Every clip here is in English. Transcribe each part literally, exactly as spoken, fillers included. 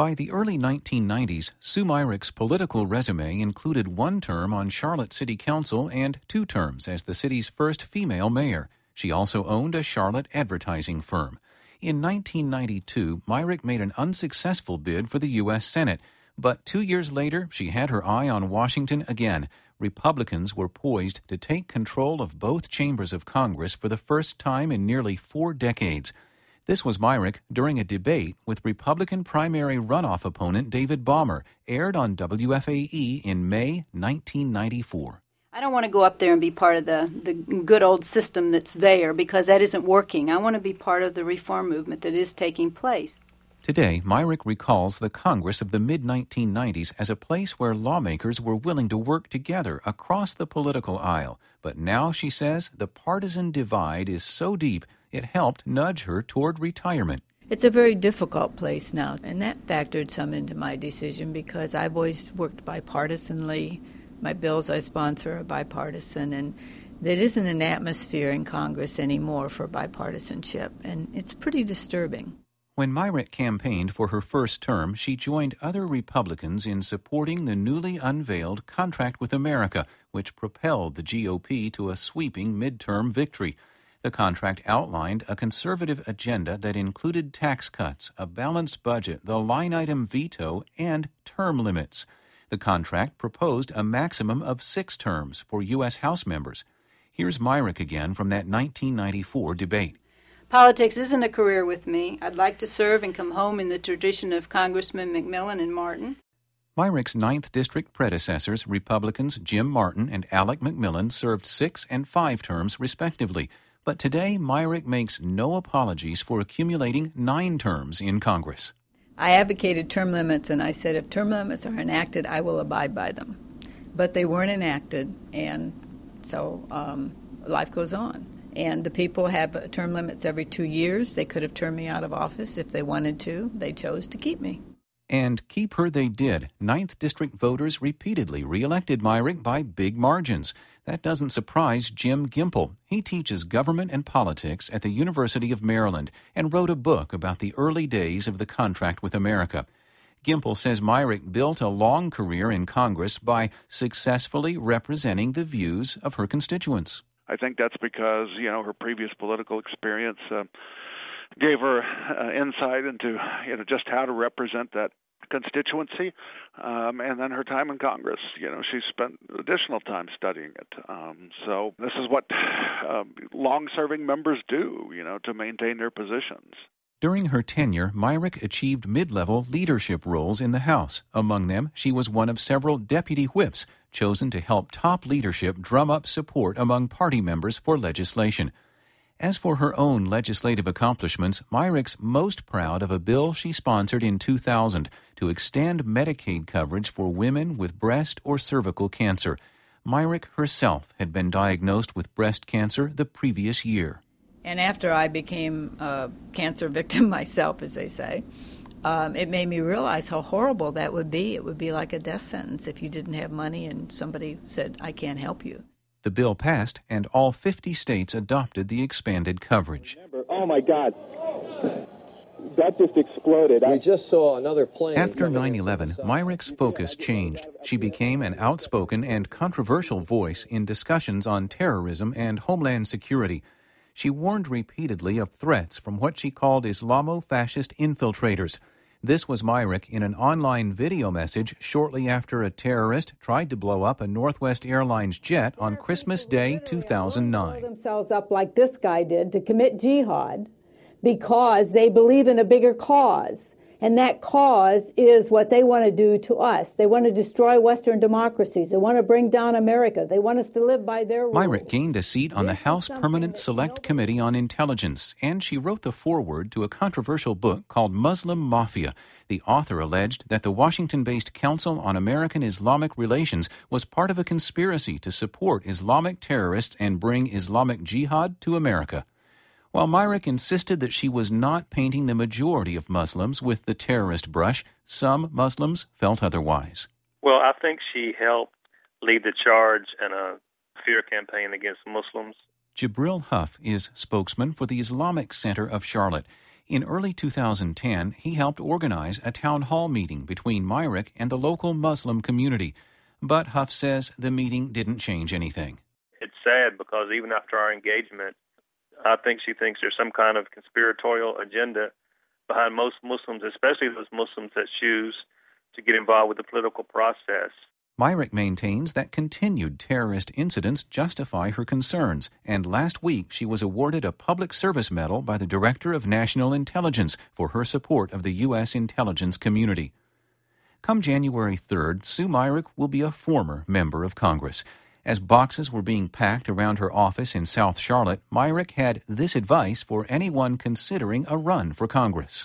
By the early nineteen nineties, Sue Myrick's political resume included one term on Charlotte City Council and two terms as the city's first female mayor. She also owned a Charlotte advertising firm. In nineteen ninety-two, Myrick made an unsuccessful bid for the U S Senate, but two years later, she had her eye on Washington again. Republicans were poised to take control of both chambers of Congress for the first time in nearly four decades. This was Myrick during a debate with Republican primary runoff opponent David Baumer, aired on W F A E in May nineteen ninety-four. I don't want to go up there and be part of the, the good old system that's there because that isn't working. I want to be part of the reform movement that is taking place. Today, Myrick recalls the Congress of the mid nineteen nineties as a place where lawmakers were willing to work together across the political aisle. But now, she says, the partisan divide is so deep it helped nudge her toward retirement. It's a very difficult place now, and that factored some into my decision because I've always worked bipartisanly. My bills I sponsor are bipartisan, and there isn't an atmosphere in Congress anymore for bipartisanship, and it's pretty disturbing. When Myrick campaigned for her first term, she joined other Republicans in supporting the newly unveiled Contract with America, which propelled the G O P to a sweeping midterm victory. The contract outlined a conservative agenda that included tax cuts, a balanced budget, the line-item veto, and term limits. The contract proposed a maximum of six terms for U S House members. Here's Myrick again from that nineteen ninety-four debate. Politics isn't a career with me. I'd like to serve and come home in the tradition of Congressman McMillan and Martin. Myrick's ninth District predecessors, Republicans Jim Martin and Alec McMillan, served six and five terms respectively. But today, Myrick makes no apologies for accumulating nine terms in Congress. I advocated term limits, and I said if term limits are enacted, I will abide by them. But they weren't enacted, and so um, life goes on. And the people have term limits every two years. They could have turned me out of office if they wanted to. They chose to keep me. And keep her they did. ninth District voters repeatedly reelected Myrick by big margins. That doesn't surprise Jim Gimple. He teaches government and politics at the University of Maryland and wrote a book about the early days of the Contract with America. Gimple says Myrick built a long career in Congress by successfully representing the views of her constituents. I think that's because, you know, her previous political experience uh, gave her uh, insight into, you know, just how to represent that constituency, um, and then her time in Congress. You know, she spent additional time studying it. Um, so this is what uh, long-serving members do, you know, to maintain their positions. During her tenure, Myrick achieved mid-level leadership roles in the House. Among them, she was one of several deputy whips chosen to help top leadership drum up support among party members for legislation. As for her own legislative accomplishments, Myrick's most proud of a bill she sponsored in two thousand to extend Medicaid coverage for women with breast or cervical cancer. Myrick herself had been diagnosed with breast cancer the previous year. And after I became a cancer victim myself, as they say, um, it made me realize how horrible that would be. It would be like a death sentence if you didn't have money and somebody said, I can't help you. The bill passed, and all fifty states adopted the expanded coverage. Remember, oh, my God. That just exploded. We just saw another plane. After nine eleven, Myrick's focus changed. She became an outspoken and controversial voice in discussions on terrorism and homeland security. She warned repeatedly of threats from what she called Islamo-fascist infiltrators. This was Myrick in an online video message shortly after a terrorist tried to blow up a Northwest Airlines jet on Christmas Day two thousand nine. Blow themselves up like this guy did to commit jihad because they believe in a bigger cause. And that cause is what they want to do to us. They want to destroy Western democracies. They want to bring down America. They want us to live by their rules. Myrick gained a seat on the House Permanent Select Committee on Intelligence, and she wrote the foreword to a controversial book called Muslim Mafia. The author alleged that the Washington-based Council on American Islamic Relations was part of a conspiracy to support Islamic terrorists and bring Islamic jihad to America. While Myrick insisted that she was not painting the majority of Muslims with the terrorist brush, some Muslims felt otherwise. Well, I think she helped lead the charge in a fear campaign against Muslims. Jibril Huff is spokesman for the Islamic Center of Charlotte. In early two thousand ten, he helped organize a town hall meeting between Myrick and the local Muslim community. But Huff says the meeting didn't change anything. It's sad because even after our engagement, I think she thinks there's some kind of conspiratorial agenda behind most Muslims, especially those Muslims that choose to get involved with the political process. Myrick maintains that continued terrorist incidents justify her concerns, and last week she was awarded a Public Service Medal by the Director of National Intelligence for her support of the U S intelligence community. Come January third, Sue Myrick will be a former member of Congress. As boxes were being packed around her office in South Charlotte, Myrick had this advice for anyone considering a run for Congress.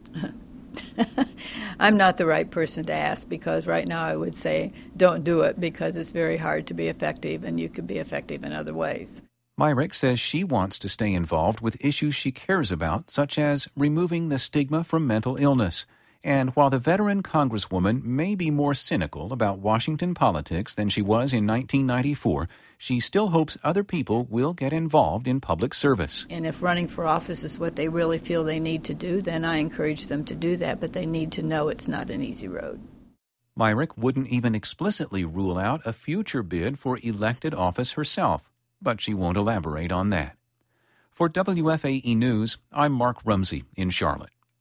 I'm not the right person to ask because right now I would say don't do it because it's very hard to be effective and you could be effective in other ways. Myrick says she wants to stay involved with issues she cares about, such as removing the stigma from mental illness. And while the veteran Congresswoman may be more cynical about Washington politics than she was in nineteen ninety-four, she still hopes other people will get involved in public service. And if running for office is what they really feel they need to do, then I encourage them to do that, but they need to know it's not an easy road. Myrick wouldn't even explicitly rule out a future bid for elected office herself, but she won't elaborate on that. For W F A E News, I'm Mark Rumsey in Charlotte.